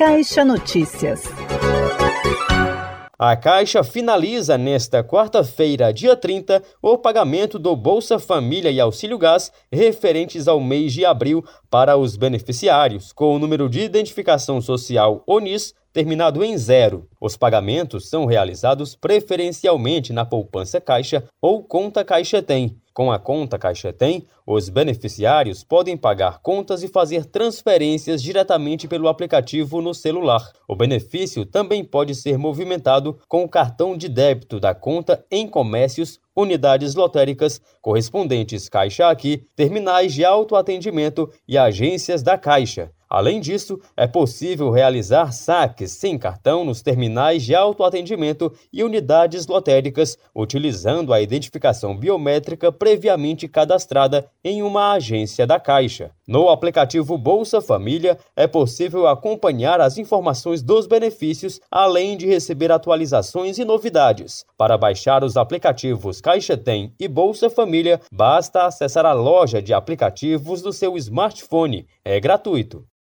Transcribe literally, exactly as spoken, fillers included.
Caixa Notícias. A Caixa finaliza nesta quarta-feira, dia trinta, o pagamento do Bolsa Família e Auxílio Gás referentes ao mês de abril para os beneficiários, com o número de identificação social O N I S terminado em zero. Os pagamentos são realizados preferencialmente na poupança Caixa ou conta Caixa Tem. Com a conta Caixa Tem, os beneficiários podem pagar contas e fazer transferências diretamente pelo aplicativo no celular. O benefício também pode ser movimentado com o cartão de débito da conta em comércios, unidades lotéricas, correspondentes Caixa Aqui, terminais de autoatendimento e agências da Caixa. Além disso, é possível realizar saques sem cartão nos terminais de autoatendimento e unidades lotéricas, utilizando a identificação biométrica previamente cadastrada em uma agência da Caixa. No aplicativo Bolsa Família, é possível acompanhar as informações dos benefícios, além de receber atualizações e novidades. Para baixar os aplicativos Caixa Tem e Bolsa Família, basta acessar a loja de aplicativos do seu smartphone. É gratuito.